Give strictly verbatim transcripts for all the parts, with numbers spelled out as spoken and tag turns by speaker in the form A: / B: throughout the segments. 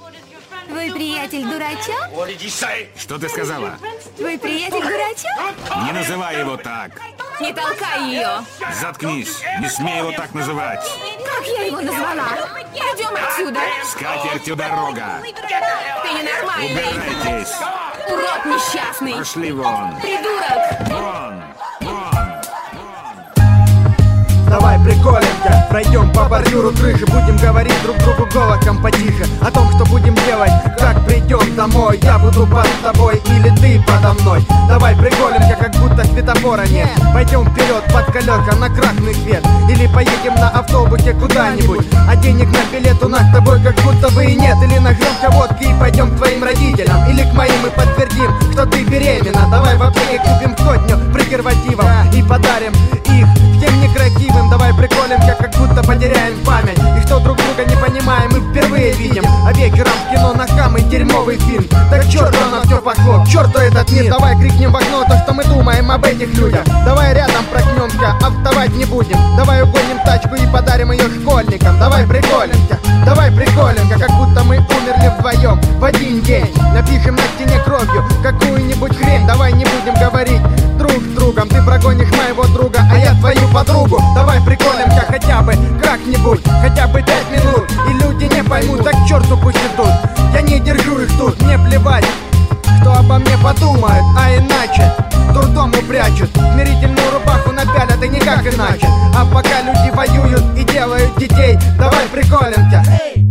A: Твой приятель дурачок?
B: Что ты сказала?
A: Твой приятель дурачок?
B: Не называй его так.
A: Не толкай ее.
B: Заткнись. Не смей его так называть.
A: Как я его назвала? Пойдем отсюда.
B: С катертью дорога.
A: Ты ненормальный.
B: Убирайтесь.
A: Урод несчастный.
B: Пошли вон.
A: Придурок.
B: Вон. Вон.
C: Давай приколемся, пройдем по бордюру крыши. Будем говорить друг другу голосом потише о том, что будем делать, как придем домой. Я буду под тобой или ты подо мной. Давай приколемся, как будто светофора нет. Пойдем вперед под колеса на красный свет. Или поедем на автобусе куда-нибудь, а денег на билет у нас с тобой как будто бы и нет. Или нагрёмся водки и пойдем к твоим родителям, или к моим и подтвердим, что ты беременна. Давай в аптеке купим сотню презервативов и подарим их всем некрасивым. Давай приколемся, как будто потеряем память, и что друг друга не понимаем, мы впервые видим. А вечером в кино на самый дерьмовый фильм. Так к черту на все пошло, к черту этот мир. Давай крикнем в окно то, что мы думаем об этих людях. Давай рядом проснемся, а вставать не будем. Давай угоним тачку и подарим ее школьникам. Давай приколемся, давай приколемся, как будто мы умерли вдвоем в один день. Напишем на стене кровью какую-нибудь хрень. Давай не будем говорить друг с другом. Ты прогонишь моего друга, а я твою подругу. Давай приколемся хотя бы как-нибудь, хотя бы пять минут, и люди не поймут, так к черту пусть идут. Я не держу их тут, мне плевать, кто обо мне подумает, а иначе дурдому прячут, смирительную рубаху напялят, и никак иначе. А пока люди воюют и делают детей, давай приколемся.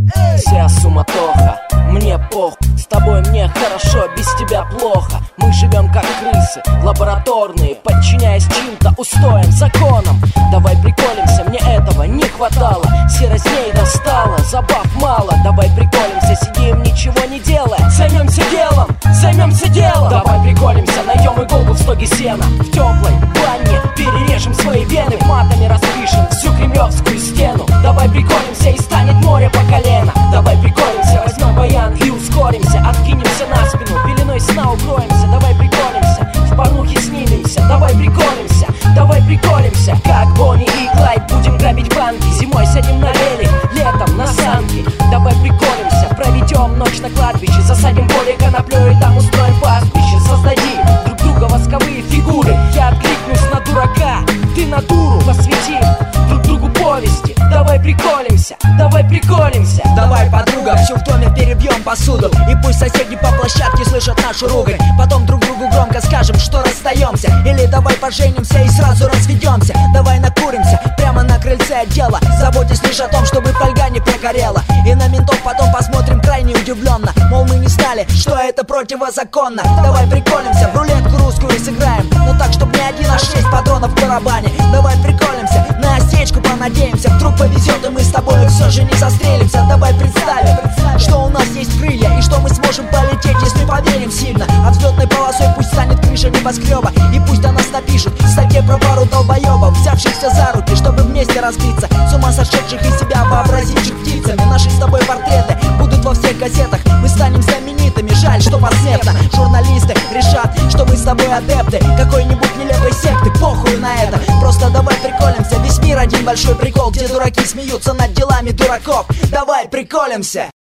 D: Вся суматоха, мне похуй. С тобой мне хорошо, без тебя плохо. Мы живем как крысы, лабораторные, подчиняясь чьим-то устоям, законам. Давай приколемся, мне этого не хватало. Серость достала, забав мало. Давай приколемся, сидим, ничего не делая. Займемся делом, займемся делом. Давай приколемся, найдем иголку в стоге сена. В теплой бане перережем свои вены, матами распишем всю кремлевскую стену. Давай приколемся, и станет море по колено. Давай приколемся, возьмем баян и ускоримся. Откинемся на спину, пеленой сна укроемся. Давай приколемся, в порнухе снимемся. Давай приколемся, давай приколемся. Как Бонни и Клайд будем грабить банки. Зимой сядем на велик, летом на санки. Давай приколемся, проведем ночь на кладбище. Засадим поле коноплёй и там устроим пастбище. Создадим друг друга восковые фигуры. Я откликнусь на дурака, ты на дуру. Посвятим друг другу повести. Давай приколемся, давай приколемся.
E: Давай, подруга, всю в доме перебьем посуду, и пусть соседи по площадке слышат нашу ругань. Потом друг другу громко скажем, что расстаемся. Или давай поженимся и сразу разведемся. Давай накуримся прямо на крыльце отдела, заботясь лишь о том, чтобы фольга не прогорела. И на ментов потом посмотрим крайне удивленно, мол, мы не знали, что это противозаконно. Давай приколемся, в рулетку русскую сыграем, но так, чтобы не один, а шесть патронов в барабане. Давай приколемся, на осечку понадеемся, вдруг повезет, и мы с тобой все же не застрелимся. Давай представим, что у нас есть крылья, и что мы сможем полететь, если поверим сильно. А взлетной полосой пусть станет крыша небоскреба, и пусть о нас напишут в статье про пару долбоебов, взявшихся за руки, чтобы вместе разбиться, с ума сошедших из себя вообразивших птицами. Наши с тобой портреты будут во всех газетах, мы станем знаменитыми, жаль, что посмертно. Журналисты решат, что мы с тобой адепты какой-нибудь нелепой секты, похуй на это. Просто давай приколемся, весь мир один большой прикол, где дураки смеются над делами дураков. Давай приколемся.